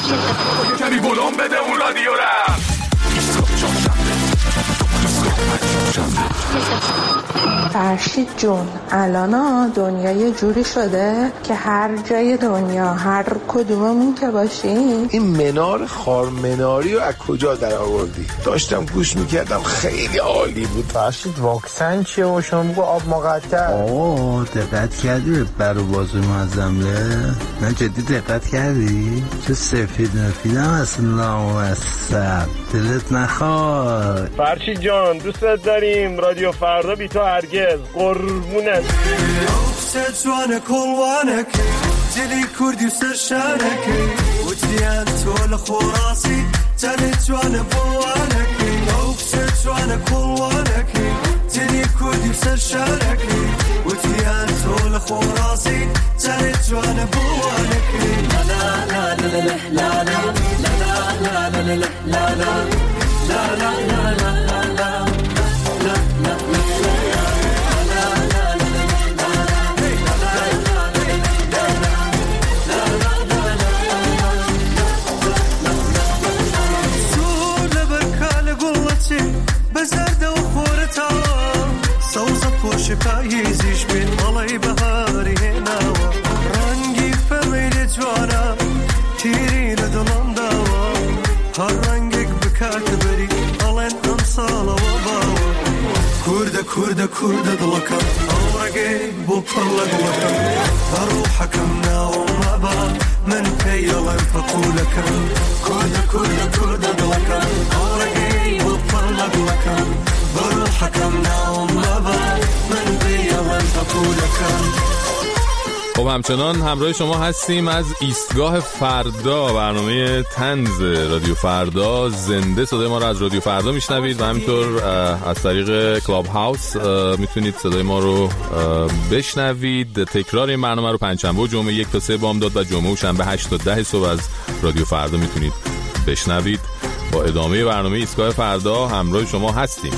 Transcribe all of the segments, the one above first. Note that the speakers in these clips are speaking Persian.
کمی بلوم بده اون رادیو رم. فرشید جون، الان دنیا یه جوری شده که هر جای دنیا هر کدوممون که باشیم. این منار خارمناری رو از کجا در آوردی؟ داشتم گوش میکردم خیلی عالی بود. فرشید واکسن چیه و شما بگو آب مقطع؟ دقت کردی به بر و بازوی معظمله؟ نه جدی دقت کردی؟ چه سفید مفیدم اصلا وسط دلت نخواد. فرشید جان دوستت داریم، رادیو فردا بی تو هرگز، قربونت. جوانك والوانك جلي كردي وسرشانك وتريان تول خراسي جلي جوان بوانك وكسر جوانك والوانك جلي كردي وسرشانك وتريان تول خراسي جلي جوان بوانك لا لا لا لا لا لا لا لا لا لا لا لا لا لا لا بزرده و خورتا سوزه پوش پاییزیش بین مالای بهاری نوا رنگی فمیل جوانا تیرین دلم دوا هر رنگک بکات بری الان امسال و باوا کرده کرده کرده دلکم آورگی بو پرلگ لکم روحکم ناوم مبا من پیلم فقولکم کرده کرده کرده دلکم آورگی بو پرلگ لکم بروحکم ناوم مبا من پیلم فقولکم. خب همچنان همراه شما هستیم از ایستگاه فردا، برنامه طنز رادیو فردا. زنده صدای ما رو از رادیو فردا میشنوید و همینطور از طریق کلاب هاوس میتونید صدای ما رو بشنوید. تکرار این برنامه رو پنجشنبه و جمعه 1 تا 3 بامداد و جمعه و شنبه 8 تا 10 صبح از رادیو فردا میتونید بشنوید. با ادامه برنامه ایستگاه فردا همراه شما هستیم.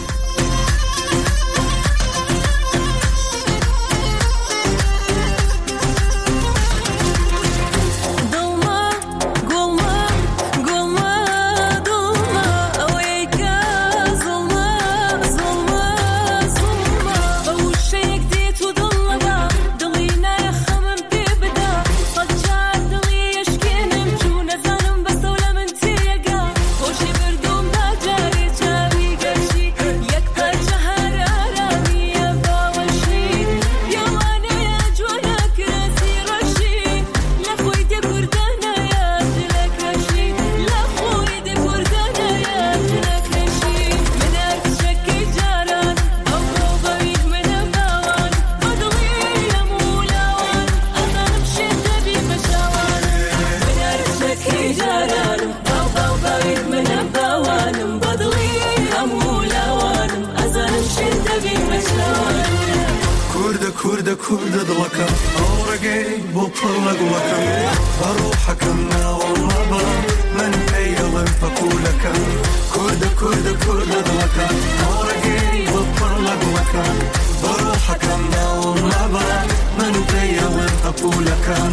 كردة كردة دلكم أورجي بطلق لكم أروحكم ناوم مبا من بيلم فقولكم كردة كردة كردة دلكم أورجي بطلق لكم أروحكم ناوم مبا من بيلم فقولكم.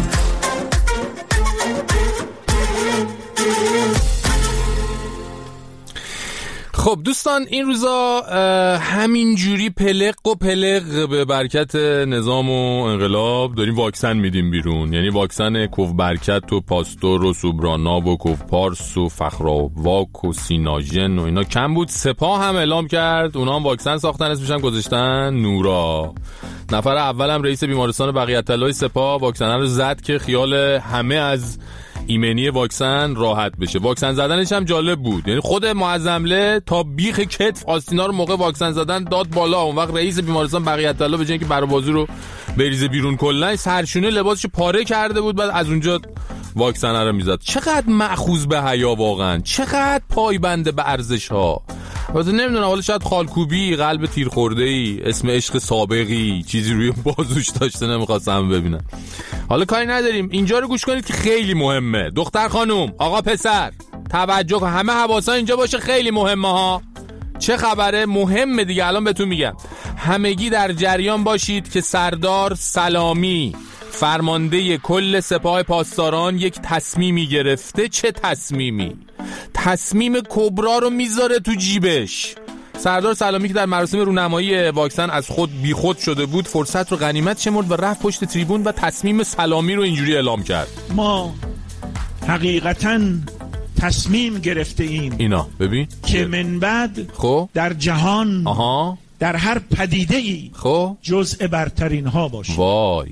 خب دوستان، این روزا همینجوری پلق و پلق به برکت نظام و انقلاب داریم واکسن میدیم بیرون. یعنی واکسن کوف برکت و پاستور و سوبراناب و کوف پارس و فخراواک و سیناژن و اینا کم بود. سپاه هم اعلام کرد اونا هم واکسن ساختن، اسمش هم گذاشتن نورا. نفر اولم رئیس بیمارستان بقیت‌الله سپاه واکسن رو زد که خیال همه از ایمنی واکسن راحت بشه. واکسن زدنش هم جالب بود، یعنی خود معظمله تا بیخ کتف آستینا رو موقع واکسن زدن داد بالا. اون وقت رئیس بیمارستان بقیت‌الله به جای اینکه بر بازو رو بریزه بیرون کلا سرشونه لباسشو پاره کرده بود، بعد از اونجا واکسن رو میزد. چقدر مأخوذ به حیا واقعا، چقدر پایبند به ارزش ها. البته نمیدونم، حالا شاید خالکوبی، قلب تیر خورده ای، اسم عشق سابقی چیزی روی بازوش داشته، نمیخواستم ببینم. حالا کاری نداریم، اینجا رو گوش کنید که خیلی مهمه. دختر خانوم، آقا پسر، توجه کن، همه حواسا اینجا باشه، خیلی مهمه ها. چه خبره؟ مهمه دیگه، الان بهتون میگم. همگی در جریان باشید که سردار سلامی فرمانده کل سپاه پاسداران یک تصمیمی گرفته. چه تصمیمی؟ تصمیم کبرا رو میذاره تو جیبش. سردار سلامی که در مراسم رونمایی واکسن از خود بیخود شده بود، فرصت رو غنیمت شمرد و رفت پشت تریبون و تصمیم سلامی رو اینجوری اعلام کرد: ما حقیقتاً تصمیم گرفته ایم اینا ببین که من بعد خب در جهان در هر پدیده ای خب جزء برترین ها باشیم. وای،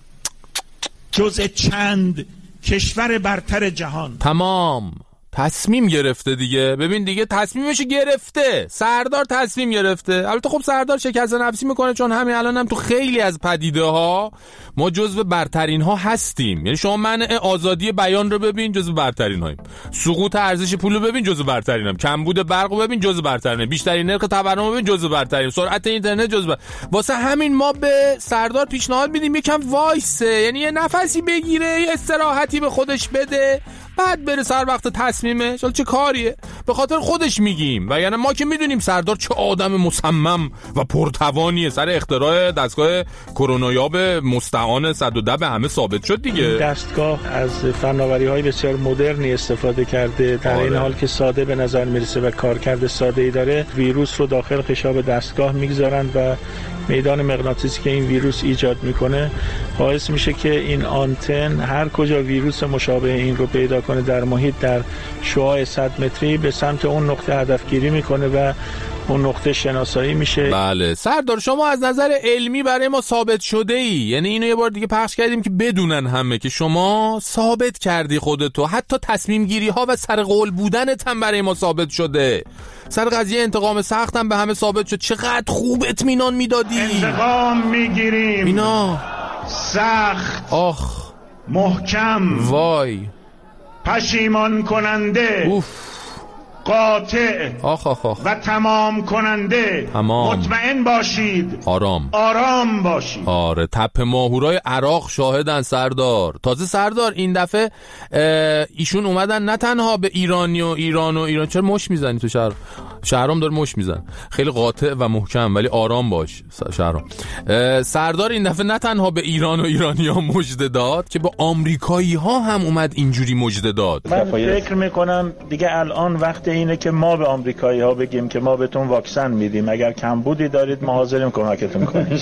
جزء چند کشور برتر جهان. تمام تصمیم گرفته دیگه. ببین دیگه تصمیمشو گرفته. سردار تصمیم گرفته. البته خب سردار شکست نفسی میکنه، چون همین الان هم تو خیلی از پدیده ها ما جزو برترین ها هستیم. یعنی شما منع آزادی بیان رو ببین، جزو برترین هاییم. سقوط ارزش پول رو ببین، جزو برترین هاییم. کمبود برق رو ببین، جزو برترین هاییم. بیشترین نرخ تورم رو ببین، جزو برترین. سرعت اینترنت جزو واسه همین ما به سردار پیشنهاد میدیم یکم وایسه، یعنی یه نفسی بگیره، یه استراحتی به خودش بده، بعد بره سر وقت تصمیمش. حالا چه کاریه؟ به خاطر خودش میگیم، و یعنی ما که میدونیم سردار چه آدم مصمم و پرتوانیه. سر اختراع دستگاه کرونایاب مستعان 110 به همه ثابت شد دیگه. دستگاه از فناوری‌های بسیار مدرنی استفاده کرده، در این حال که ساده به نظر میرسه و کارکرد ساده‌ای داره. ویروس رو داخل خشاب دستگاه میگذارن و میدان مغناطیسی که این ویروس ایجاد میکنه باعث میشه که این آنتن هر کجا ویروس مشابه این رو پیدا کنه در محیط، در شعاع 100 متری به سمت اون نقطه هدفگیری میکنه و اون نقطه شناسایی میشه. بله سردار، شما از نظر علمی برای ما ثابت شده ای. یعنی اینو یه بار دیگه پخش کردیم که بدونن همه که شما ثابت کردی خودتو، حتی تصمیم گیری ها و سر قول بودنت هم برای ما ثابت شده. سر قضیه انتقام سخت هم به همه ثابت شد. چقدر خوب اطمینان میدادی. انتقام میگیریم اینا سخت، آخ محکم، وای، پشیمان کننده، اوف، قاطع، آخ آخ آخ، و تمام کننده. تمام. مطمئن باشید، آرام باشید. آره، تپه ماهورای عراق شاهدن سردار. تازه سردار این دفعه ایشون اومدن نه تنها به ایران چرا مش میزنی تو شهرام داره مش میزن، خیلی قاطع و محکم ولی آرام باش شهرام. سردار این دفعه نه تنها به ایران و ایرانی‌ها مژده داد که به آمریکایی‌ها هم اومد اینجوری مژده داد. من فکر میکنم دیگه الان وقت اینه که ما به آمریکایی‌ها بگیم که ما بهتون واکسن میدیم، اگر کمبودی دارید ما حاضریم کمکتون کنیم.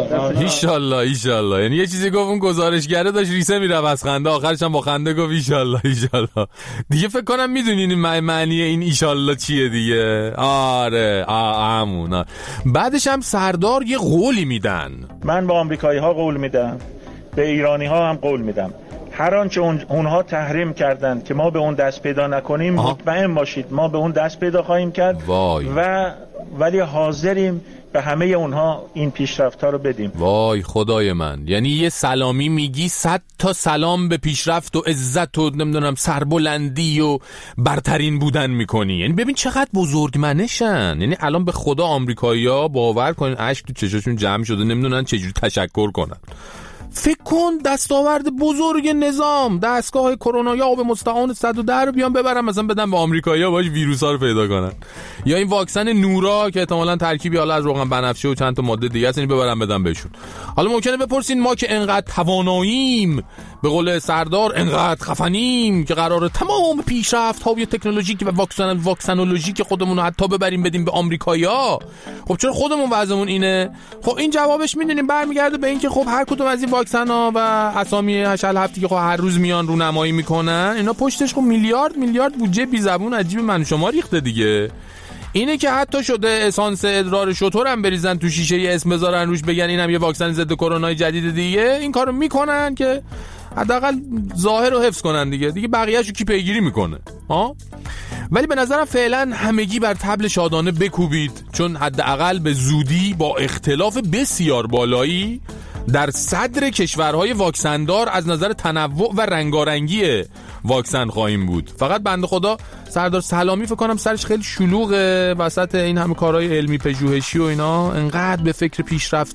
ایشالله. یعنی یه چیزی گفت اون گزارشگره داشت ریسه میره از خنده، آخرش هم با خنده گفت ایشالله. دیگه فکر کنم میدونین معنی این ایشالله چیه دیگه. آره همون. بعدش هم سردار یه قولی میدن. من به آمریکایی‌ها قول میدم، به ایرانی‌ها هم قول میدم، هر آنچه اونها تحریم کردند که ما به اون دست پیدا نکنیم مطمئن باشید ما به اون دست پیدا خواهیم کرد. وای. ولی حاضریم به همه اونها این پیشرفت‌ها رو بدیم. وای خدای من، یعنی یه سلامی میگی 100 تا سلام به پیشرفت و عزت و نمیدونم سربلندی و برترین بودن میکنی. یعنی ببین چقدر بزرگمنشن. یعنی الان به خدا آمریکایی‌ها باور کنین اشک تو چشاشون جمع شده، نمیدونن چجوری تشکر کنن. فکر کن دستاورد بزرگ نظام، دستگاه کرونا یا آب مستعان 110 رو بیان ببرن مثلا بدن به آمریکایی‌ها باش ویروسا رو پیدا کنن، یا این واکسن نورا که احتمالاً ترکیبی حالا از روغن بنفشه و چند تا ماده دیگه است ببرن بدن بهشون. حالا ممکنه بپرسین ما که انقدر تواناییم، به قول سردار انقدر خفنیم که قراره تمام پیشرفت‌ها و تکنولوژیک و واکسنولوژیک خودمون رو حتی ببریم بدیم به آمریکایی‌ها. خب چرا خودمون وضعمون اینه؟ خب این جوابش میدونیم برمیگرده به اینکه خب هر کدوم از این واکسن‌ها و اسامی هشل هفتی که خب هر روز میان رونمایی میکنن، اینا پشتش خب میلیارد بودجه بی زبون عجیب من شما ریخته دیگه. اینه که حتی شده اسانس ادرار شتر هم بریزن تو شیشه ی اسم بذارن روش بگن اینم یه واکسن ضد کرونا جدید دیگه. این کارو میکنن که حداقل ظاهر رو حفظ کنن دیگه بقیه‌شو کی پیگیری میکنه ها. ولی به نظرم فعلا همگی بر طبل شادانه بکوبید، چون حداقل به زودی با اختلاف بسیار بالایی در صدر کشورهای واکسندار از نظر تنوع و رنگارنگی واکسن خواهیم بود. فقط بنده خدا سردار سلامی فکر کنم سرش خیلی شلوغه وسط این همه کارهای علمی پژوهشی و اینا، انقدر به فکر پیشرفت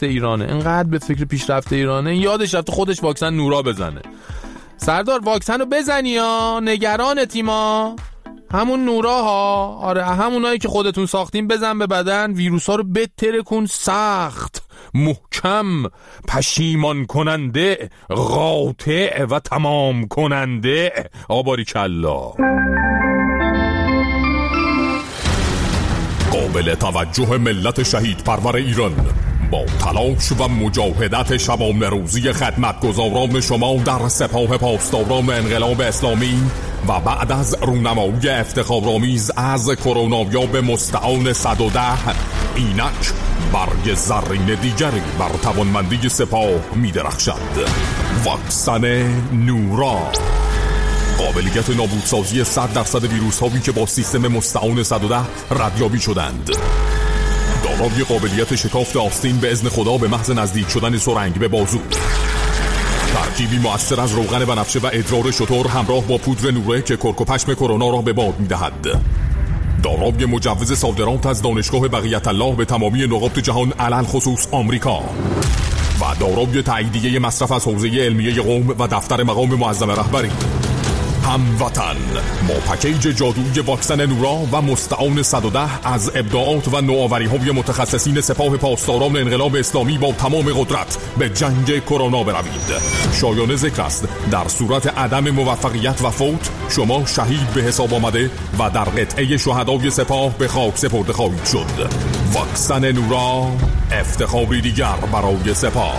ایرانه یادش رفته خودش واکسن نورا بزنه. سردار واکسن رو بزنی یا نگران تیما همون نوراها. آره همونایی که خودتون ساختین بزن به بدن، ویروسا رو بتره کن، سخت، محکم، پشیمان کننده، قاطع و تمام کننده. باریکلا. قابل توجه ملت شهید پرور ایران، با تلاش و مجاهدت شبانه روزی خدمتگزاران شما در سپاه پاسداران انقلاب اسلامی و بعد از رونمایی افتخارآمیز از کروناویاب مستعان 110، اینک برگ زرین دیگری بر توانمندی سپاه می درخشد. واکسن نورا، قابلیت نابودسازی 100% ویروس هایی که با سیستم مستعان 110 ردیابی شدند. دارای قابلیت شکافت آستین به اذن خدا به محض نزدیک شدن سرنگ به بازو. ترکیبی مؤثر از روغن بنفشه و ادرار شتر همراه با پودر نوره که کرک و پشم کرونا را به باد می‌دهد. دارای مجوز صادرات از دانشگاه بقیت الله به تمامی نقاط جهان علل خصوص آمریکا و دارای تاییدیه مصرف از حوزه علمیه قم و دفتر مقام معظم رهبری. هموطن، با پکیج جادویی واکسن نورا و مستعان 110 از ابداعات و نوآوری‌های متخصصین سپاه پاسداران انقلاب اسلامی با تمام قدرت به جنگ کرونا بروید. شایان ذکر است در صورت عدم موفقیت و فوت شما شهید به حساب آمده و در قطعه شهدای سپاه به خاک سپرده خواهید شد. واکسن نورا، افتخاری دیگر برای سپاه.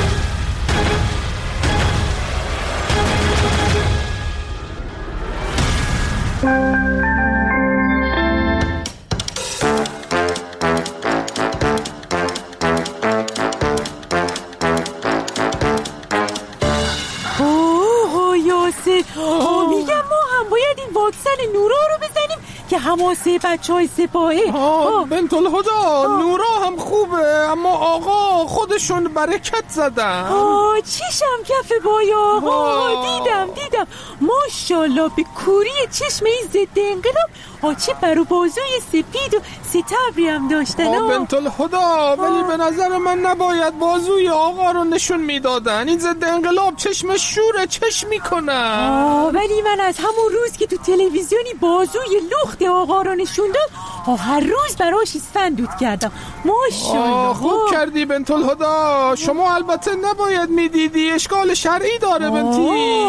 میگم ما هم باید این واکسن نورا رو بزنیم که حماسه بچهای سپاهی. بنت الهدا، نورا هم خوبه اما آقا خودشون برکت زدن. چشم کف بای آقا. دیدم ماشاءالله به کوری چشم این ضد انقلاب چه بر و بازوی سپید و ستبری هم داشتن. بنت الهدا، ولی به نظر من نباید بازوی آقا رو نشون میدادن. این ضد انقلاب چشم شوره، چشم میکنن. ولی من از همون روز که تو تلویزیونی بازوی لخت آقا رو نشون داد هر روز براش اسفندود کردم. ماشاءالله. خوب کردی بنت الهدا. شما البته نباید میدیدی، اشکال شرعی داره بنتی.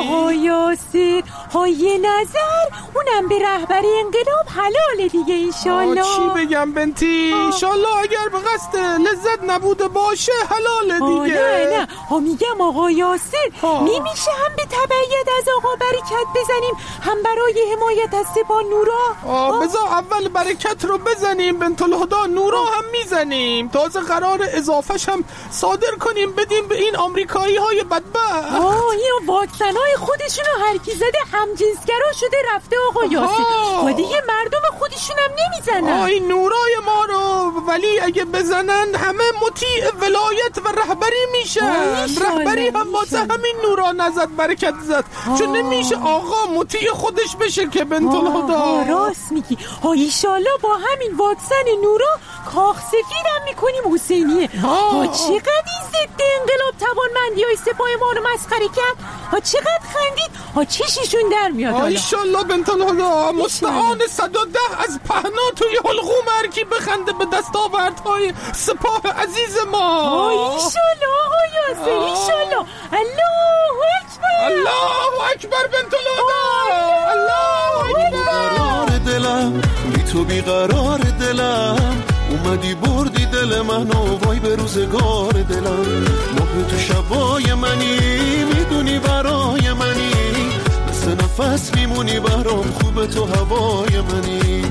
یاسر یه نظر اونم به رهبری انقلاب حلاله دیگه انشالله. چی بگم بنتی؟ انشالله اگر به قصد لذت نبوده باشه حلاله دیگه. نه میگم آقا یاسر نمیشه هم به تبعیت از آقا برکت بزنیم هم برای حمایت از سپاه نورا؟ بذار اول برکت رو بزنیم بنت الهدا، نورا هم میزنیم. تازه قرار اضافهش هم صادر کنیم بدیم به این آمریکایی های بدبخت. این واکسن های خودشونو هر کی زده همجنسگرا شده رفته آقا یاسر. دیگه مردم خودشون هم نمیزنن. این نورای ما رو ولی اگه بزنن همه مطیع ولایت و رهبری میشن. رهبری هم واسه همین نورا نزد برکت زد، چون نمیشه آقا مطیع خودش بشه که بنت الهدا. راست میگی. ایشالله با همین واکسن نورا کاخ سفید هم میکنیم حسینیه. چقدر این ضد انقلاب توانمندی های سپاه ما رو مسخره کرد. چقدر خندید. چششون در میاد. ایشالله بنت الهدا مستعان 110 از پهنا توی حلقوم هرکی بخنده به دستاوردهای سپاه عزیز ما. ایشالله آقا یاسر، ایشالله. الله اکبر، الله اکبر بنت الهدا، الله اکبر. دلم بی تو بیقرار دلم، اومدی بردی دل منو وای به روزگار دلم. ماه تو شبای منی میدونی برای منی، مثل نفس میمونی برام، خوب تو هوای منی.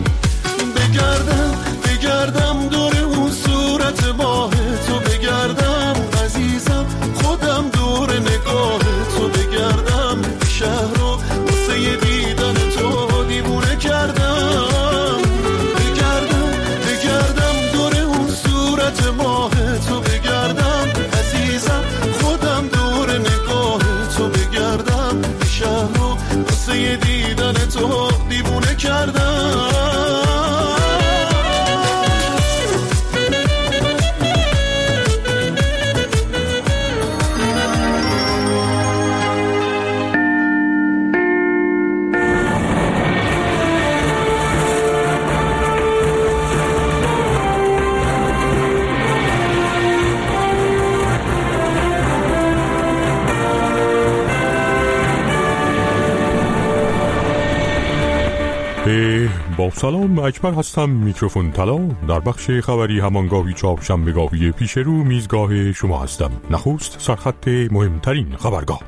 بگردم دور اون صورت ماه تو، بگردم عزیزم خودم دور نگاه تو، بگردم شهر رو واسه دیدن تو دیوونه کردم. بگردم دور اون صورت ماه تو، بگردم عزیزم خودم دور نگاه تو، بگردم شهر رو واسه دیدن تو دیوونه کردم. با سلام، اکبر هستم، میکروفون طلا. در بخش خبری همانگاهی چهارشنبه‌گاهی پیش رو میزگاه شما هستم. نخست سرخط مهمترین خبرگاه.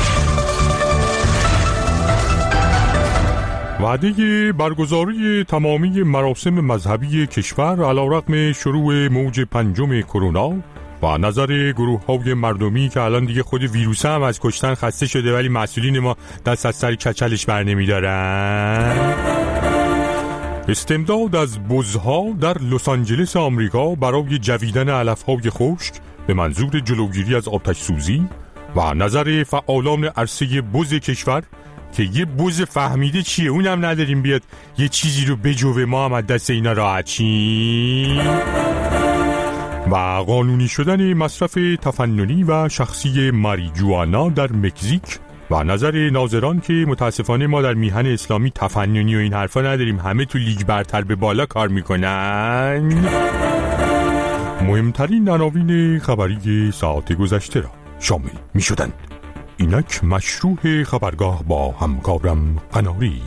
وعده برگزاری تمامی مراسم مذهبی کشور علیرغم شروع موج پنجم کرونا و نظر گروه‌های مردمی که الان دیگه خود ویروس هم از کشتن خسته شده ولی مسئولین ما دست از سر کچلش بر نمی‌دارن. استمداد از بزها در لس آنجلس آمریکا برای جویدن علف‌های خشک به منظور جلوگیری از آتش سوزی و نظر فعالان عرصه بز کشور که یه بز فهمیده چیه اونم نداریم بیاد یه چیزی رو بجوه ما هم از دست اینا راحت چیم. و قانونی شدن مصرف تفننی و شخصی ماریجوانا در مکزیک و نظر ناظران که متاسفانه ما در میهن اسلامی تفننی و این حرفا نداریم، همه تو لیگ برتر به بالا کار میکنن. مهمترین عناوین خبری ساعت گذشته را شامل میشدند. اینک مشروع خبرگاه با همکارم قناری.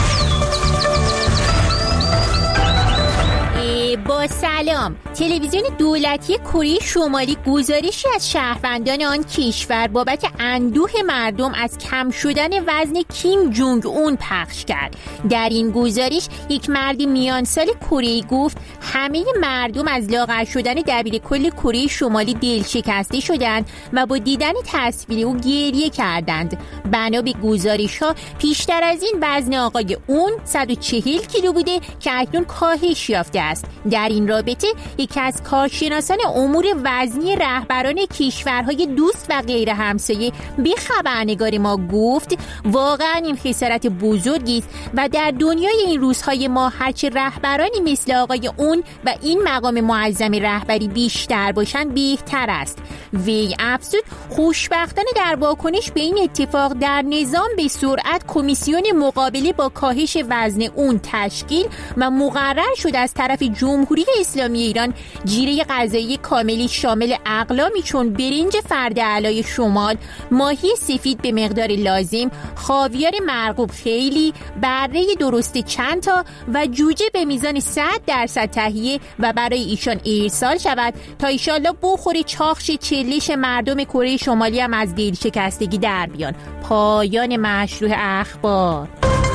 با سلام. تلویزیون دولتی کره شمالی گزارشی از شهروندان آن کشور بابت اندوه مردم از کم شدن وزن کیم جونگ اون پخش کرد. در این گزارش یک مرد میان سال کره‌ای گفت همه مردم از لاغر شدن دبیرکل کره شمالی دل شکسته شدند و با دیدن تصویر او گریه کردند. بنا به گزارش‌ها پیشتر از این وزن آقای اون 140 کیلو بوده که اکنون کاهش یافته است. در این رابطه یکی از کارشناسان امور وزنی رهبران کشورهای دوست و غیر همسایه به خبرنگار ما گفت واقعا این خسارت بزرگی است و در دنیای این روزهای ما هرچه رهبرانی مثل آقای اون و این مقام معظم رهبری بیشتر باشند بهتر است. وی افزود خوشبختانه در واکنش به این اتفاق در نظام به سرعت کمیسیون مقابله با کاهش وزن اون تشکیل و مقرر شد از طرف جمهوری اسلامی ایران جیره غذایی کاملی شامل اقلامی چون برنج فرد علای شمال، ماهی سفید به مقدار لازم، خاویار مرغوب خیلی، بره درست چند تا و جوجه به میزان 100% تهیه و برای ایشان ارسال شود تا ایشالله بخوره چاخش چلش مردم کره شمالی هم از دل شکستگی در بیان. پایان مشروع اخبار.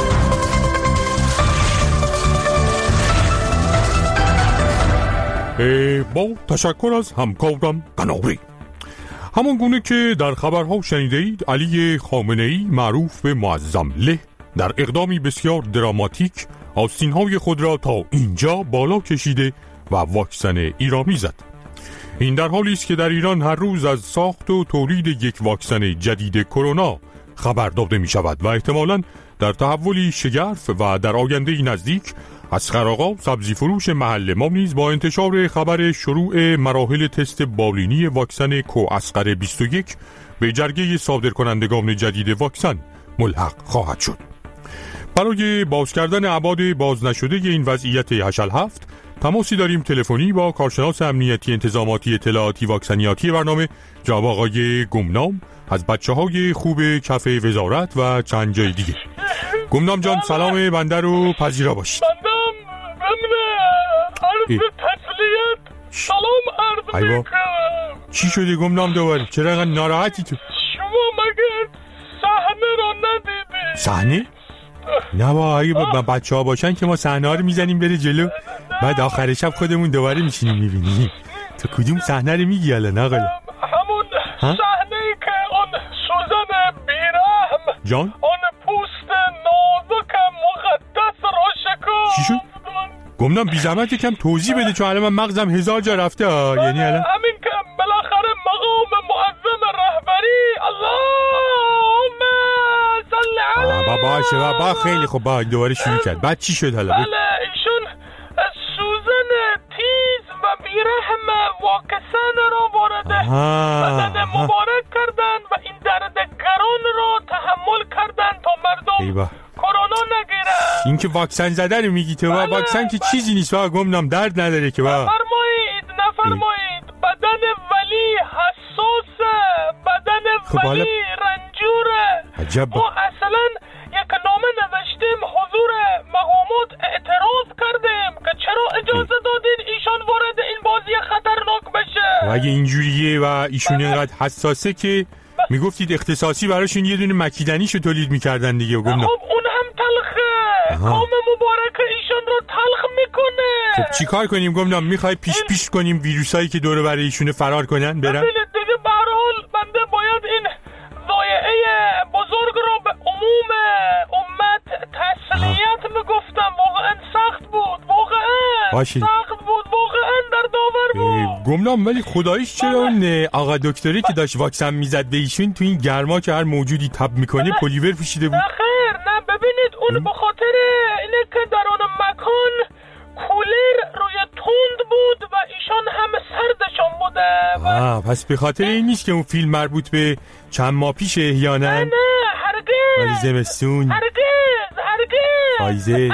با تشکر از همکارم قناری. همان گونه که در خبرها شنیده اید، علی خامنه‌ای معروف به معظم له در اقدامی بسیار دراماتیک آستین‌های خود را تا اینجا بالا کشیده و واکسن ایرانی زد. این در حالی است که در ایران هر روز از ساخت و تولید یک واکسن جدید کرونا خبر داده می شود و احتمالاً در تحولی شگرف و در آینده نزدیک اصغر آقا سبزی فروش محل ما نیز با انتشار خبر شروع مراحل تست بالینی واکسن کواسقر 21 به جرگه صادرکنندگان جدید واکسن ملحق خواهد شد. برای باز کردن ابعاد باز نشده این وضعیت هشل هفت تماسی داریم تلفنی با کارشناس امنیتی انتظاماتی اطلاعاتی واکسنیاتی برنامه جناب آقای گمنام از بچه‌های خوب کف وزارت و چند جای دیگه. گمنام جان سلام بنده رو پذیرا باشید. عرض تسلیت سلام عرض میکنم. چی شده گمنام دوباره؟ چرا اینقدر ناراحتی تو؟ شما مگه صحنه رو ندیدی؟ صحنه؟ نه با اگه بچه ها باشن که ما صحنه ها رو میزنیم بره جلو بعد آخر شب خودمون دوباره میشینیم میبینیم. تو کدوم صحنه رو میگی الان آقا؟ همون صحنه ای که اون سوزن بیرحم جان؟ اون پوست نازک مقدس رو شکافت. چی شد؟ گمنام بی زحمت یکم توضیح بده چون الان من مغزم 1000 جا رفته یعنی الان همین که بالاخره مقام معظم رهبری اللهم صل علی باشه بابا خیلی خوب با دوباره شروع کرد. بعد چی شد حالا؟ بله ایشون سوزن تیز و بیرحم واکسن رو وارد بدن مبارک کردن و این درد گران رو تحمل کردن تا مردم کرونا نگیره. این که واکسن زده رو میگی تو با واکسن که چیزی نیست با گمنام درد نداره که با نفرمایید بدن ولی حساسه، بدن ولی رنجوره. عجب. ما اصلا یک نامه نوشتیم حضور مقام اگه اینجوریه و ایشون اینقدر حساسه که میگفتید اختصاصی براشون یه دونه مکیدنیشو تولید میکردن دیگه. خب اون هم تلخه. کام مبارک ایشون رو تلخ میکنه. خب چی کار کنیم گمنام؟ میخوای پیش کنیم ویروسایی که دوره برای ایشون فرار کنن برن؟ دیگه به هر حال بنده باید این ضایعه بزرگ رو به عموم امت تسلیت میگفتم. واقعا سخت بود، واقعا سخت بود، واقعا در داور بود گمنام. ولی خداییش چرا اون آقا دکتری که داشت واکسن میزد به ایشون تو این گرما که هر موجودی تب میکنه پلیور پوشیده بود؟ خیر نه ببینید اون به خاطر اینه که در اون مکان کولر روی تند بود و ایشان هم سردشون بوده. پس به خاطر این نیست که اون فیلم مربوط به چند ماه پیش احیانا؟ نه هرگز. ولی زمستون هرگز فایزه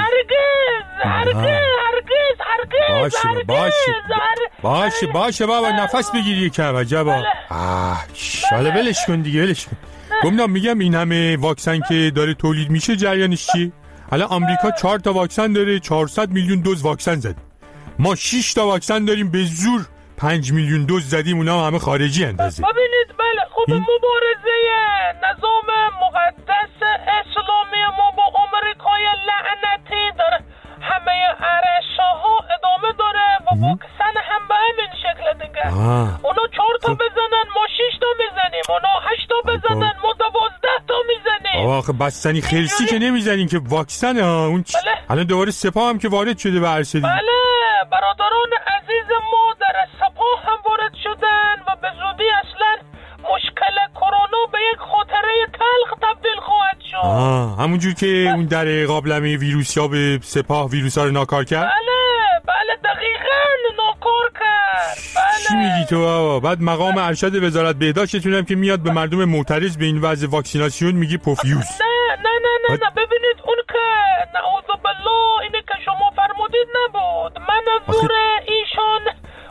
باشه بابا نفس بگیری یکم. عجبا. شاله ولش کن دیگه، ولش کن. گمنام میگم این همه واکسن که داره تولید میشه جریانش چیه؟ الان آمریکا 4 تا واکسن داره، 400 میلیون دوز واکسن زد. ما 6 تا واکسن داریم، به زور 5 میلیون دوز زدیم، اونا همه خارجی اندازه. ببینید بله خب مبارزه نظام مقدس اسلامی ما با آمریکای لعنتی در همه عرصه‌ها ادامه داره و واکسن هم به همین شکل دیگه. اونا 4 تا بزنن ما 6 تا میزنیم، اونا 8 تا بزنن ما 12 تا میزنیم. آخه بستنی خرسی که نمیزنین که واکسن اون الان دوباره سپاه هم که وارد شده به عرصه دیگه. بله برادران عزیز ما در سپاه هم وارد شدن و به زودی اصلا مشکل کرونا به یک خاطره تلخ تبدیل خواهد شد. همونجور که اون در قابلمه ویروسیا به سپاه ویروسا رو ناکار کرد؟ بله دقیقاً ناکار کرد. چی میگی تو؟ بعد مقام ارشد وزارت بهداشتتون هم که میاد به مردم معترض به این وضع واکسیناسیون میگی پوفیوز. نه ببینید اون که نعوذ بالله اینه که شما فرمودید نبود. منظور ایشان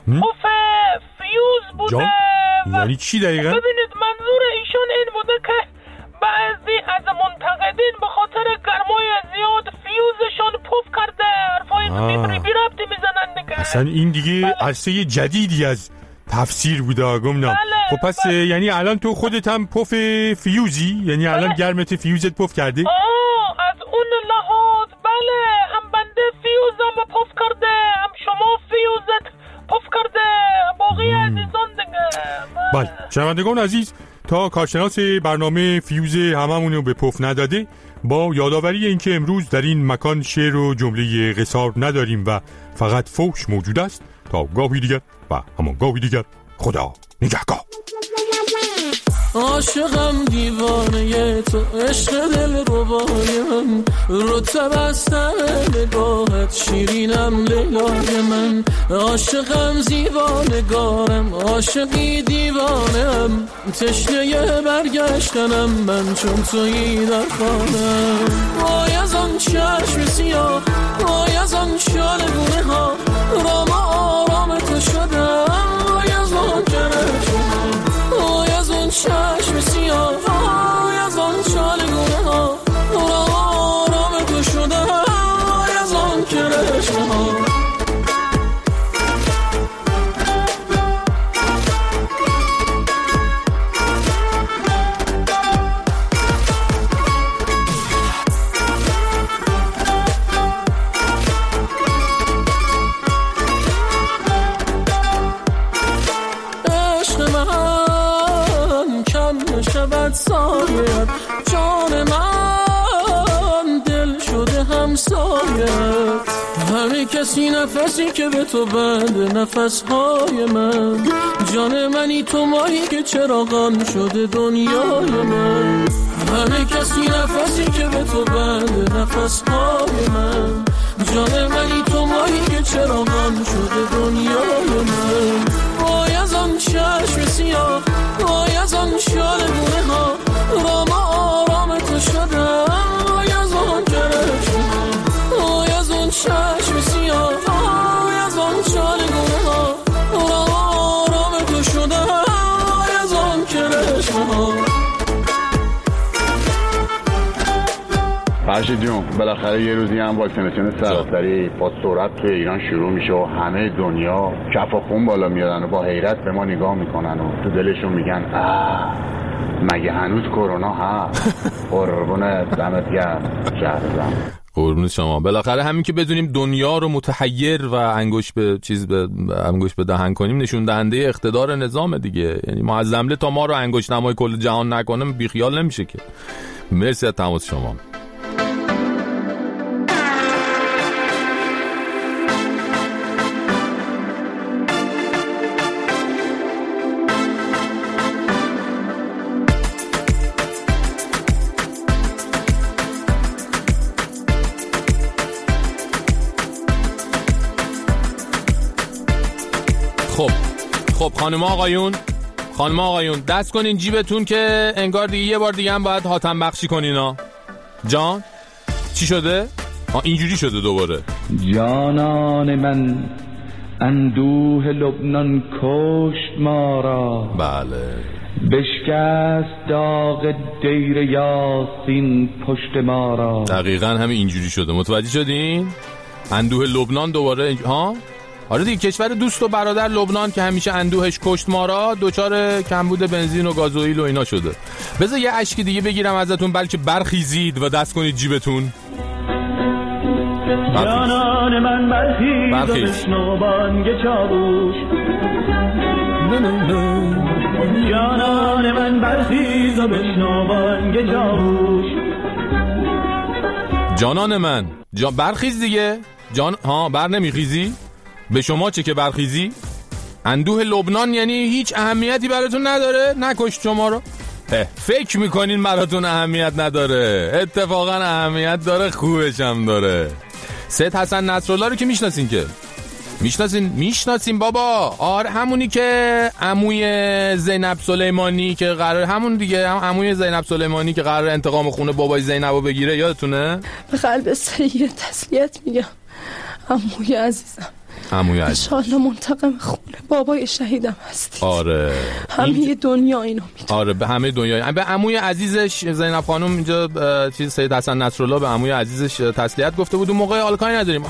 پوفیوز بوده. یعنی چی دقیقا؟ ببینید منظور ایشان این بوده که بعضی از منتقدین به خاطر گرمای زیاد فیوزشان پوف کرده. حرفای بی ربطی میزنن دیگه. اصلا این دیگه عرصه جدیدی از تفسیر بوده گمنام. خب پس یعنی الان تو خودت هم پف فیوزی؟ یعنی الان گرمت فیوزت پف کرده؟ از اون لحاظ بله، هم بنده فیوزم پف کرده، هم شما فیوزت پف کرده، باقی عزیزان دیگه. بله شنوندگان عزیز، تا کارشناس برنامه فیوز هممونو به پف نداده، با یادآوری اینکه امروز در این مکان شعر و جمله قصار نداریم و فقط فوش موجود است، تا گاهی دیگر و همان گاهی دیگر خدا نگهدار. عاشقم دیوانه تو، عشق دل ربای من، رو تبستن نگاهت شیرینم لیلای من. عاشقم زیبانگارم، عاشقی دیوانم، تشنه برگشتنم من چون تویی در خانم. وای از آن چشم سیاه، وای از آن شالگونه ها، رام آرام تو شدم. وای از آن جنشم، وای از اون چشم سیاه، وای از آن شالگونه ها، آرام تو شده. وای از آن کرشمه ها. سایت جان من دل شده همسایت، هر کسی نفسی که به تو بنده نفسهای من. جان منی تو مایی که چراغان شده دنیای من، هر کسی نفسی که به تو بنده نفسهای من. جان منی تو مایی که چراغان شده دنیای من. وای از آن چشم سیاه، وای از آن شالگونه ها، رام آرام تو شدم. وای از آن کرشمه، وای از آن چشم سیاه، وای از آن شالگونه ها، رام آرام تو شدم. وای از آن کرشمه ها. فرشید جون بالاخره یه روزی هم واکسیناسیون سراسری با سرعت توی ایران شروع میشه و همه دنیا کف و خون بالا میارن و با حیرت به ما نگاه میکنن و تو دلشون میگن مگه هنوز کرونا هست؟ قربون دمت گرم شهرزم. قربون شما. بالاخره همین که بدونیم دنیا رو متحیر و انگشت به دهن کنیم نشون دهنده اقتدار نظام دیگه. یعنی معظمله تا ما رو انگشت نمای کل جهان نکنه بیخیال نمیشه که. مرسی از تماس شما. خب خانم آقایون دست کنین جیبتون که انگار دیگه یه بار دیگه هم باید حاتم بخشی کنین ها. جان چی شده؟ اینجوری شده دوباره. جانان من اندوه لبنان کشت ما را، بله، بشکست داغ دیر یاسین پشت ما را. دقیقاً همین اینجوری شده. متوجه شدین؟ اندوه لبنان دوباره ها؟ آره دیگه، کشور دوست و برادر لبنان که همیشه اندوهش کشت ما را دوچار کمبود بنزین و گازوئیل و اینا شده. بذار یه اشک دیگه بگیرم ازتون بلکه برخیزید و دست کنید جیبتون. جانان من برخیز و بشنو بانگ چاووش. جانان من برخیز و بشنو بانگ چاووش. جانان من برخیز دیگه. بر نمیخیزی؟ به شما چه که برخیزی؟ اندوه لبنان یعنی هیچ اهمیتی براتون نداره؟ نکشت شما رو؟ فکر میکنین براتون اهمیت نداره؟ اتفاقا اهمیت داره، خوبش هم داره. سید حسن نصرالله رو که میشناسین که؟ میشناسین بابا. آره همونی که عموی زینب سلیمانی که قرار عموی زینب سلیمانی که قرار انتقام خونه بابای زینبو بگیره، یادتونه؟ به قلب سید تسلیت میگم عموی عزیزم. انشالله منتقم خونه بابای شهیدم هستی. آره همه دنیا اینو میگه. آره به همه دنیا. به عموی عزیزش زینب خانم اینجا سید حسن نصرالله به عموی عزیزش تسلیت گفته بود. اون موقع آلکای نداریم.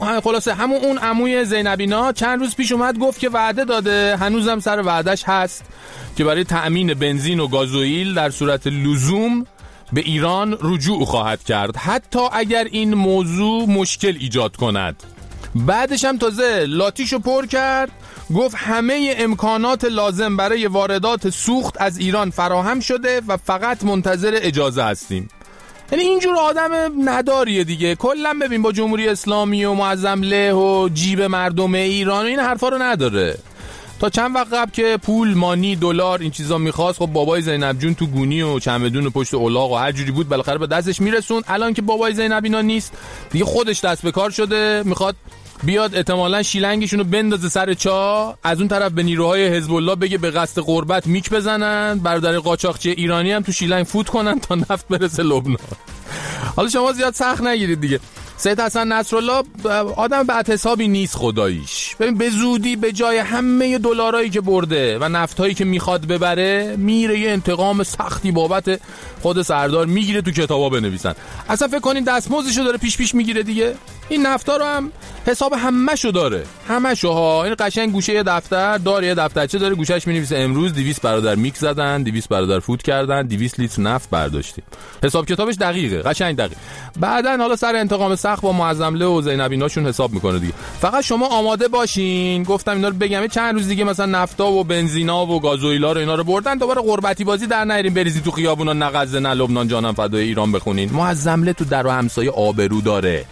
همون اون عموی زینبینا چند روز پیش اومد گفت که وعده داده، هنوزم سر وعدش هست که برای تأمین بنزین و گازوئیل در صورت لزوم به ایران رجوع خواهد کرد، حتی اگر این موضوع مشکل ایجاد کند. بعدش هم تازه لاتیشو پر کرد، گفت همه امکانات لازم برای واردات سوخت از ایران فراهم شده و فقط منتظر اجازه هستیم. یعنی اینجور آدم نداریه دیگه. کلا ببین با جمهوری اسلامی و معظم له و جیب مردم ایران و این حرفا رو نداره. تا چند وقت قبل که پول، مانی، دلار این چیزا می‌خواست، خب بابای زینب جون تو گونی و چمدون پشت الاغ و هر جوری بود بالاخره به دستش میرسون. الان که بابای زینب اینا نیست دیگه، خودش دست به کار شده، میخواد بیاد احتمالاً شیلنگشونو بندازه سر چاه، از اون طرف به نیروهای حزب الله بگه به قصد غربت میک بزنن، برادر قاچاقچی ایرانی هم تو شیلنگ فوت کنن تا نفت برسه لبنان. حالا شما زیاد سخت نگیرید دیگه. سید حسن نصرالله آدم بعد حسابی نیست خداییش. ببین به زودی به جای همه دلارایی که برده و نفتایی که میخواد ببره میره یه انتقام سختی بابت خود سردار میگیره، تو کتابا بنویسن. اصلا فکر کنین دستمزدشو داره پیش میگیره دیگه. این نفتا رو هم حساب همه‌شو داره، همه‌شو ها. این قشنگ گوشه یه دفتر داره، یه دفترچه داره، گوشه‌اش می‌نویسه امروز 200 برادر میک زدن، 200 برادر فوت کردن، 200 لیتر نفت برداشتیم. حساب کتابش دقیقه، قشنگ دقیق. بعدن حالا سر انتقام سخت با معظمله و زینبیناشون حساب میکنه دیگه. فقط شما آماده باشین. گفتم اینا رو بگم چند روز دیگه مثلا نفتا و بنزینا و گازوئیلا رو اینا رو بردن، دوباره غربتی بازی در نیارین بریزی تو خیابونا، نه غزه نه لبنان جانم فدای ایران بخونین. معظمله تو در و همسایه آبرو داره.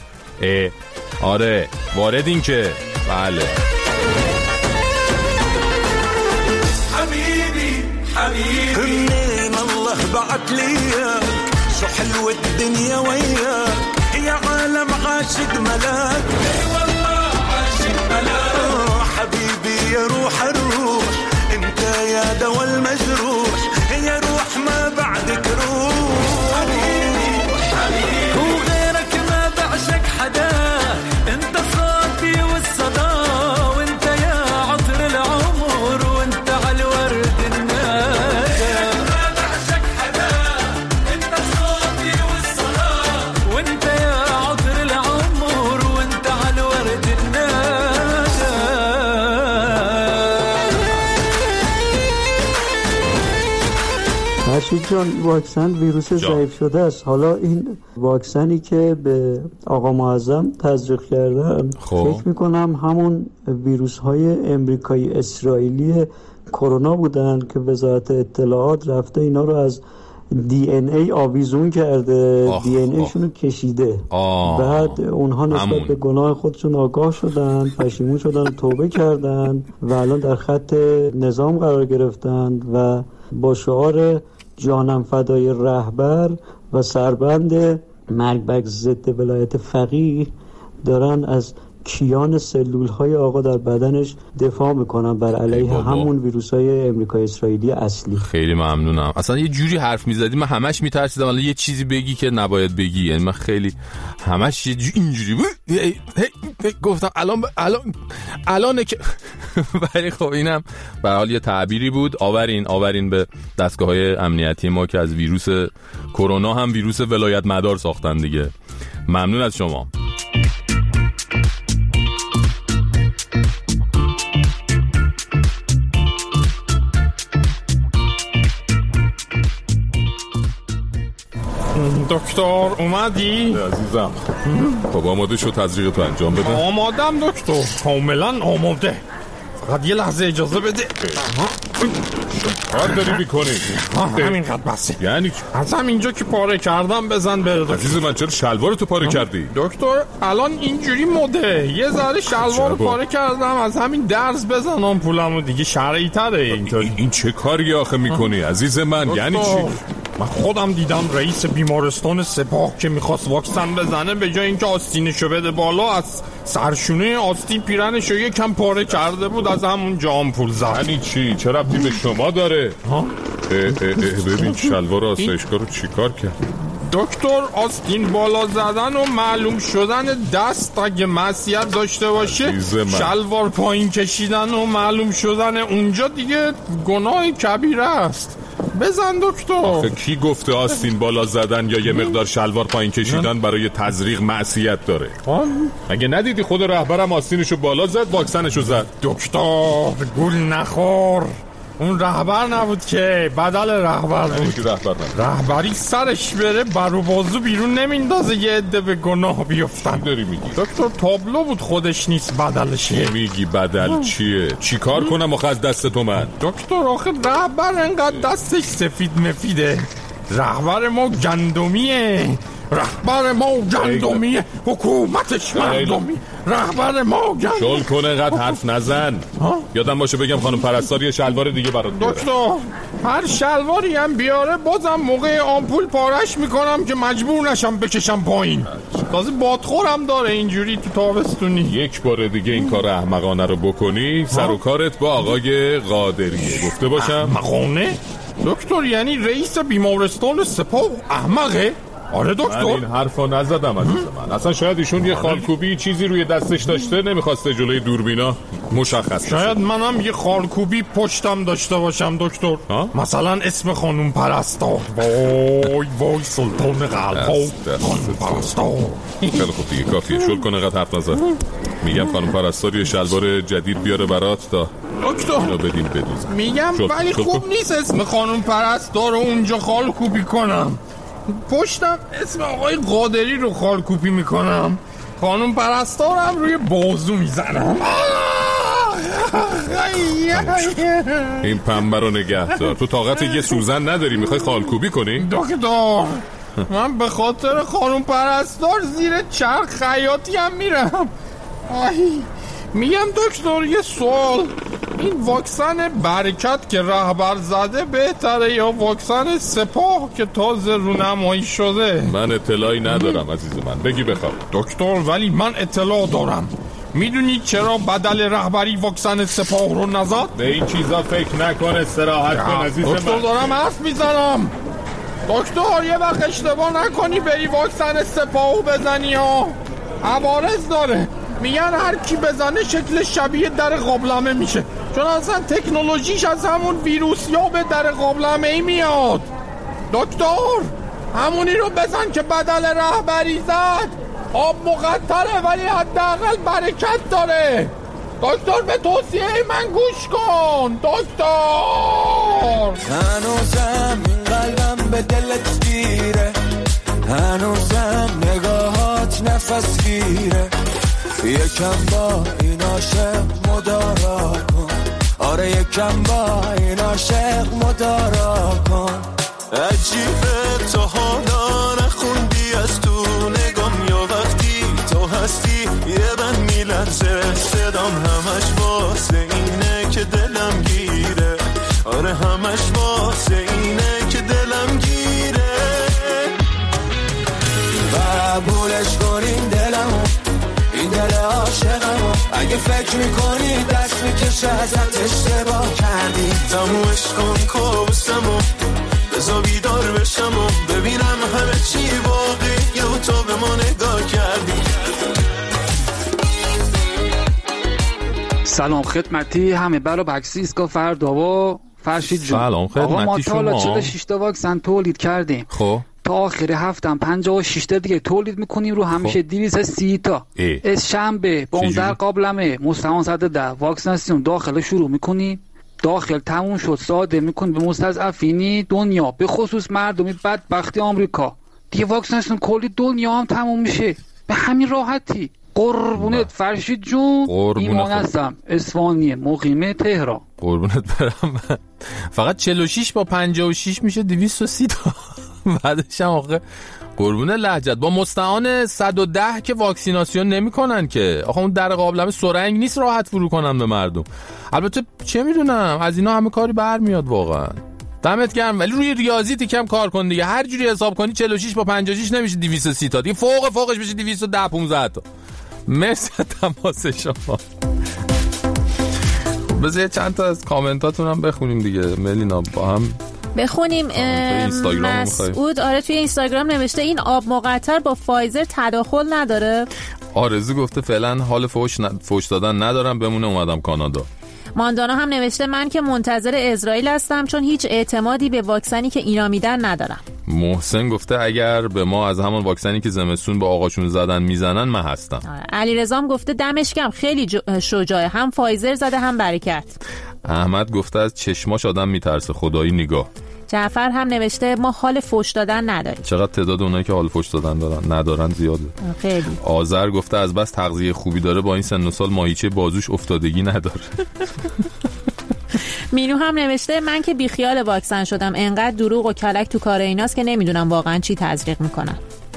آره واردین که بله. حبيبي منين الله بعت ليك شو حلوة الدنيا وياك يا عالم عاشق ملاك اي والله عاشق ملاك حبيبي يا روح الروح انت يا دوا المجروح يا روح ما بعدك روح حبيبي وغيرك ما بعشق حدا انت صافي والصدى وانت يا عطر العمر وانت على الورد النادى ما بعشق حدا انت صافي والصدى وانت خورشید جان، واکسن ویروس ضعیف شده است. حالا این واکسنی که به آقا معظم تزریق کردن فکر میکنم همون ویروس های امریکایی اسرائیلی کرونا بودن که وزارت اطلاعات رفته اینا رو از DNA آویزون کرده، DNA شونو کشیده. بعد اونها نسبت به گناه خودشون آگاه شدن، پشیمون شدن، توبه کردن و الان در خط نظام قرار گرفتن و با شعار جانم فدای رهبر و سربند مرگ بر ضد ولایت فقیه دارن از کیان سلول های آقا در بدنش دفاع میکنن بر علیه همون ویروس های امریکای اسرائیلی اصلی. خیلی ممنونم. اصلا یه جوری حرف میزدی من همش میترسیدم الان یه چیزی بگی که نباید بگی. یعنی من خیلی همش اینجوری گفتم الان که ولی خب اینم به حال یه تعبیری بود. آورین به دستگاه‌های امنیتی ما که از ویروس کرونا هم ویروس ولایت مدار ساختن دیگه. ممنون از شما. دکتر اومدی؟ عزیزم خب آماده شد تزریق تو انجام بده؟ آمادم دکتر، کاملا آماده. فقط یه لحظه اجازه بده. کار داری میکنی؟ همینقدر بسه. یعنی از همینجا که پاره کردم بزن بره دکتر. عزیز من چرا شلوارتو پاره کردی؟ دکتر الان اینجوری مده یه ذره شلوارو پاره کردم از همین درز بزنم پولمو دیگه شرعی تره اینطوری. این چه کاری آخه میکنی عزیز من؟ یعنی چی؟ من خودم دیدم رئیس بیمارستان سپاه که میخواست واکسن بزنه به جای اینکه آستینشو بده بالا از سرشونه آستین پیرنشو یکم پاره کرده بود، از همون جا آمپول زد. یعنی چی؟ چه ربطی به شما داره؟ ببین شلوار آسایشگاه رو چیکار کرد؟ دکتر آستین بالا زدن و معلوم شدن دست اگه معصیت داشته باشه، شلوار پایین کشیدن و معلوم شدن اونجا دیگه گناه کبیره است. بزن دکتر. آخه کی گفته آستین بالا زدن یا یه مقدار شلوار پایین کشیدن برای تزریق معصیت داره؟ اگه ندیدی خود رهبرم آستینشو بالا زد، واکسنشو زد. دکتر گول نخور، اون رهبر نبود که بدل رهبر بود. رهبری سرش بره برو بازو بیرون نمیندازه یه عده به گناه بیفتن. داری میگی؟ دکتر تابلو بود خودش نیست بدلشه. میگی بدل چیه؟ چی کار کنم آخه از دست تو من؟ دکتر آخه رهبر انقدر دستش سفید مفیده. رهبر ما گندمیه، رهبر ما گندمیه، حکومتش مردمی. رهبر ما گندم. شل کنه قد حرف نزن. یادم باشه بگم خانم پرستار یه شلوار دیگه برات بیاره. دکتر هر شلواری هم بیاره بازم موقع آمپول پارش میکنم که مجبور نشم بکشم پایین. تازه بادخورم داره اینجوری تو تابستونی. یک بار دیگه این کار احمقانه رو بکنی سر و کارت با آقای قادریه. گفته باشم احمقانه؟ دکتر یعنی رئیس بیمارستان سپاه احمقه؟ آره دکتر. من این حرفا نزدم عزیز من. اصلا شاید ایشون یه خالکوبی چیزی روی دستش داشته نمیخواسته جلوی دوربینا مشخص شاید منم یه خالکوبی پشتم داشته باشم دکتر. مثلا اسم خانوم پرستار. وای سلطان قلب‌ها خانوم پرستار. خیلی خوب دیگه کافیه. شل کنه قد حرف نزد. میگم خانوم پرستار یه شلوار جدید بیاره برات تا دکتر اینو بدیم بدوزم. میگم ولی خوب نیست اسم خانوم پرستار رو اونجا خالکوبی کنم. پشتم اسم آقای قادری رو خالکوبی میکنم، خانم پرستارم روی بازو میزنم. این پنبه رو نگه دار. تو طاقت یه سوزن نداری میخوای خالکوبی کنی؟ دکتر من به خاطر خانم پرستار زیر چرخ خیاطی هم میرم. میگم دکتر یه سوال، این واکسن برکت که رهبر زده بهتره یا واکسن سپاه که تازه رونمایی شده؟ من اطلاعی ندارم عزیز من، بگی بخواب. دکتر ولی من اطلاع دارم. میدونی چرا بدل رهبری واکسن سپاه رو نزد؟ به این چیزا فکر نکن، استراحت کن عزیز من. دکتر دارم حرف میزنم. دکتر یه وقت اشتباه نکنی بری واکسن سپاهو بزنی ها، عوارض داره. میگن هر کی بزنه شکل شبیه در قابلمه میشه، چون اصلا تکنولوژیش از همون ویروس یا به در قابلمه ای میاد. دکتر همونی رو بزن که بدل رهبری زد. آب مقطره ولی حداقل برکت داره. دکتر به توصیه من گوش کن دکتر. هنوزم قلبم به دلت گیره، هنوزم نگاهات نفس گیره. یکم با این عاشق مدارا کن، آره یکم با این عاشق مدارا کن. عجیبه تو حالا نخوندی از تو نگام، یا وقتی تو هستی یه بند میلرزه صدام، همش واسه اینه که دلم گیره، آره همش واسه اینه که دلم گیره. قبولش کنین دلمو، این دل عاشقمو، اگه فکر میکنی دست میکشه ازت اشتباه کردی. تمومش کن کابوسمو، بذار بیدار بشم و ببینم همه چی واقعیه و تو به ما نگاه کردی. سلام خدمتی همه برا بکسی ایستگاه فرداوا فرشید جون. سلام خدمتی شما. ما تا حالا 46 تا واکسن تولید کردیم. خب تا آخر هفتم 56 تا دیگه تولید میکنیم رو همیشه 230 تا. از شنبه 15 قابلمه مستعان 110 واکسیناسیون داخل شروع میکنیم. داخل تموم شد ساده میکنیم به مستضعفین دنیا، به خصوص مردمی بدبختی آمریکا. دیگه واکسیناسیون کلی دنیا هم تموم میشه به همین راحتی. قربونت فرشید جون. ایمان هستم، اصفهانی، مقیم تهران. قربونت برم. فقط 46 با 56 میشه 230 تا. بعدش هم آخه قربون لهجت با مستعان 110 که واکسیناسیون نمیکنن که. آخه اون در قابلمه سرنگ نیست راحت فرو کنن به مردم. البته چه میدونم از اینا همه کاری برمیاد واقعا. دمت گرم، ولی روی ریاضیت کم کار کن دیگه. هر جوری حساب کنی 46 با 56 نمیشه 230 تا دیگه، فوقش بشه 210 15 تا. مرسی تماس شما. بذار چند تا از کامنتاتون هم بخونیم دیگه ملینا، با هم بخونیم. مسعود آره توی اینستاگرام نوشته این آب مقطر با فایزر تداخل نداره. آرزو گفته فعلا حال فوش دادن ندارم بمونه اومدم کانادا. ماندانا هم نوشته من که منتظر اسرائیل هستم چون هیچ اعتمادی به واکسنی که اینا میدن ندارم. محسن گفته اگر به ما از همون واکسنی که زمستون با آقاشون زدن میزنن من هستم. علیرضا هم گفته دمش گرم خیلی شجاعه، هم فایزر زده هم برکت. احمد گفته از چشماش آدم میترسه خدایی نگاه. جعفر هم نوشته ما حال فوش دادن نداریم. چقدر تعداد اونایی که حال فوش دادن ندارن زیاده. خیلی. آذر گفته از بس تغذیه خوبی داره با این سن و سال ماهیچه بازوش افتادگی نداره. مینو هم نوشته من که بیخیال واکسن شدم، انقدر دروغ و کلک تو کار ایناست که نمیدونم واقعا چی تزریق میکنن.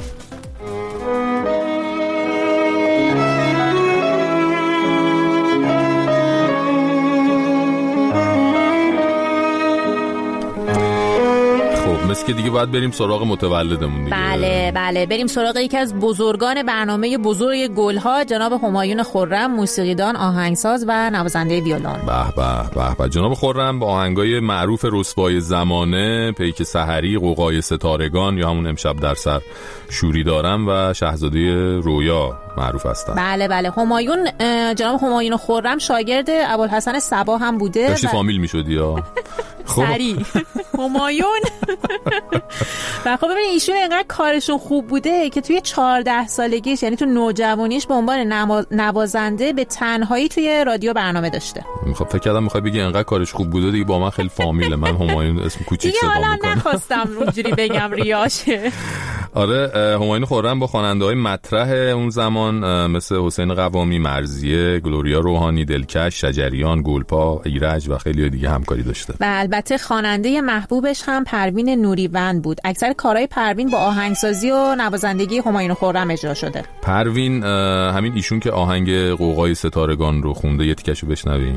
مثل که دیگه باید بریم سراغ متولدمون دیگه. بله بریم سراغ یکی از بزرگان برنامه بزرگ گلها، جناب همایون خرم، موسیقیدان، آهنگساز و نوازنده ویولون. به جناب خرم با آهنگای معروف رسوای زمانه، پیک سحری، قوقای ستارگان یا همون امشب در سر شوری دارم و شاهزاده رویا معروف هستن. بله همایون، جناب همایون خرم شاگرد ابوالحسن صبا هم بوده. داشتی فامیل میشدی یا سری همایون. و خب ببینید ایشون اینقدر کارشون خوب بوده که توی 14 سالگیش یعنی تو نوجوانیش به عنوان نوازنده به تنهایی توی رادیو برنامه داشته. خب فکر کردم میخوای بگی اینقدر کارش خوب بوده دیگه با من خیلی فامیله. من همایون اسم کوچیک صدا میکنم. دیگه حالا نخواستم اونجوری بگم ریاشه. آره همایون خرم با خواننده‌های مطرح اون زمان مثل حسین قوامی، مرضیه، گلوریا روحانی، دلکش، شجریان، گلپا، ایرج و خیلی دیگه همکاری داشته. و البته خواننده محبوبش هم پروین نوریوند بود. اکثر کارهای پروین با آهنگسازی و نوازندگی همایون خرم اجرا شده. پروین همین ایشون که آهنگ قوقای ستارگان رو خونده، یه تیکشو بشنویم.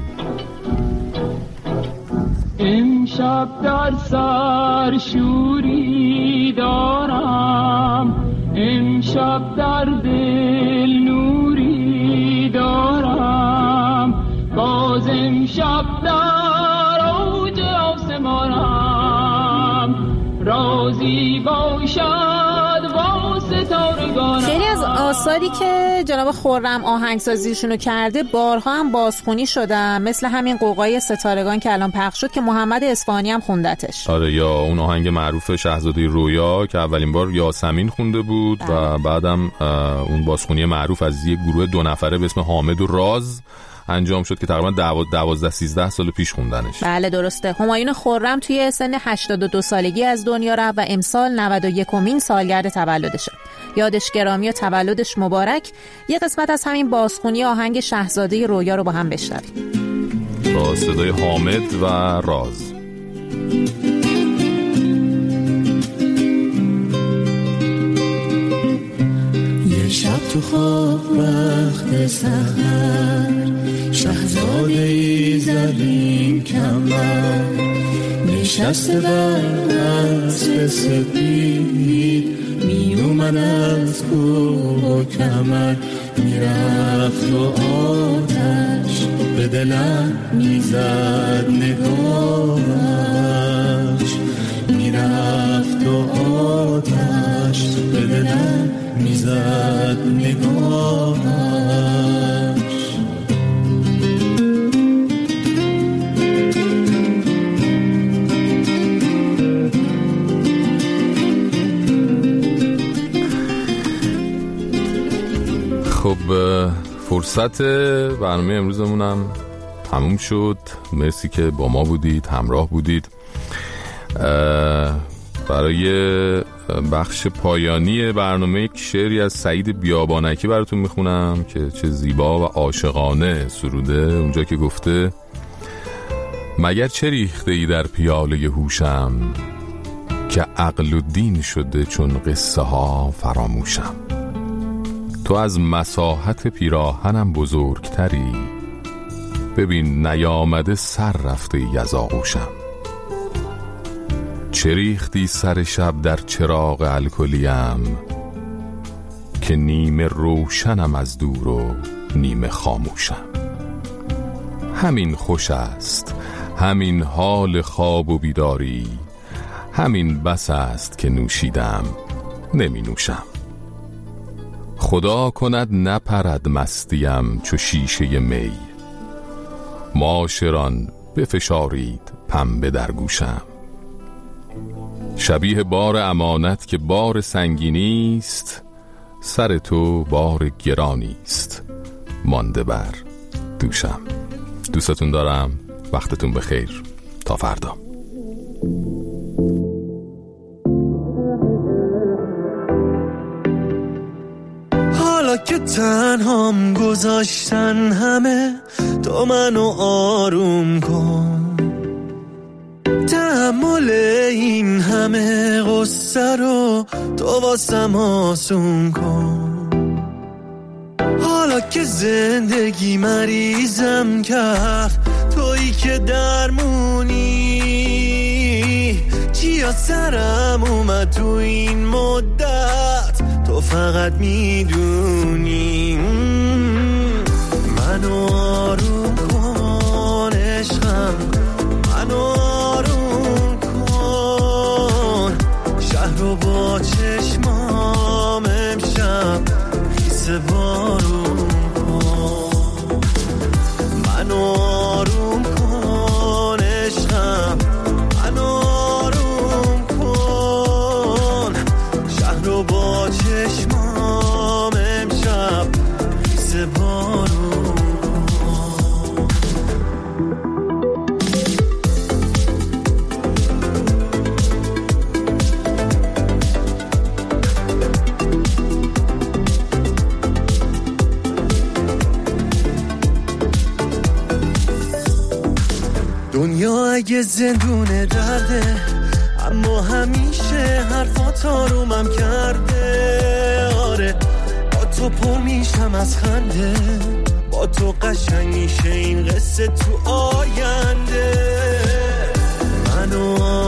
امشب در سر شوری دارم، امشب در دل نوری دارم، باز امشب در اوج آسمانم، رازی باشد با ستارگانم. خیلی از آثاری که جناب خرم آهنگسازیشونو کرده بارها هم بازخونی شدن، مثل همین قوقای ستارگان که الان پخش شد که محمد اصفهانی هم خوندتش. آره، یا اون آهنگ معروف شاهزاده رویا که اولین بار یاسمین خونده بود و بعدم اون بازخونی معروف از یک گروه 2 نفره به اسم حامد و راز انجام شد که تقریبا 12-13 سال پیش خوندنش. بله درسته. همایون خرم توی سن 82 سالگی از دنیا رفت و امسال 91مین سالگرد تولدشه. یادش گرامی و تولدش مبارک. یه قسمت از همین بازخونی آهنگ شاهزاده رویا رو با هم بشنویم با صدای حامد و راز. یه شب تو خواب وقت سحر شاهزاده زرین کمر نشسته بر اسب سپید می اومد از کوه و کمر میرفت و آتش به دلم میزد نگاهش میرفت و آتش به دلم میزد نگاهش. خب فرصت برنامه امروزمونم تموم شد. مرسی که با ما بودید، همراه بودید. برای بخش پایانی برنامه یک شعری از سعید بیابانکی براتون میخونم که چه زیبا و عاشقانه سروده. اونجا که گفته مگر چه ریخته ای در پیاله هوشم که عقل و دین شده چون قصه ها فراموشم. تو از مساحت پیراهنم بزرگتری، ببین نیامده سر رفته ای از آغوشم. چه ریختی سر شب در چراغ الکلیم که نیمه روشنم از دور و نیمه خاموشم. همین خوش است، همین حال خواب و بیداری، همین بس است که نوشیدم نمی نوشم. خدا کند نپرد مستیم چو شیشه می، معاشران بفشارید پنبه در گوشم. شبیه بار امانت که بار سنگینی است، سر تو بار گرانی است مانده بر دوشم. دوستتون دارم. وقتتون بخیر. تا فردا. حالا که تنهام گذاشتن همه، تو منو آروم کن. تحمل این همه غصه رو تو واسم آسون کن. حالا که زندگی مریضم کرد، تویی که درمونی. چیا سرم اومد تو این مدت، تو فقط میدونی. منو آروم کن عشقم، منو آروم کن. شهر رو با چشمام امشب خیس بارون کن. منو آروم کن عشقم، منو آروم کن. شهر رو با چشمام امشب خیس بارون کن. دنیا اگه زندون درده، اما همیشه حرفات آرومم کرده. آره با تو پر میشم از خنده، با تو قشنگ میشه این قصه تو آینده. منو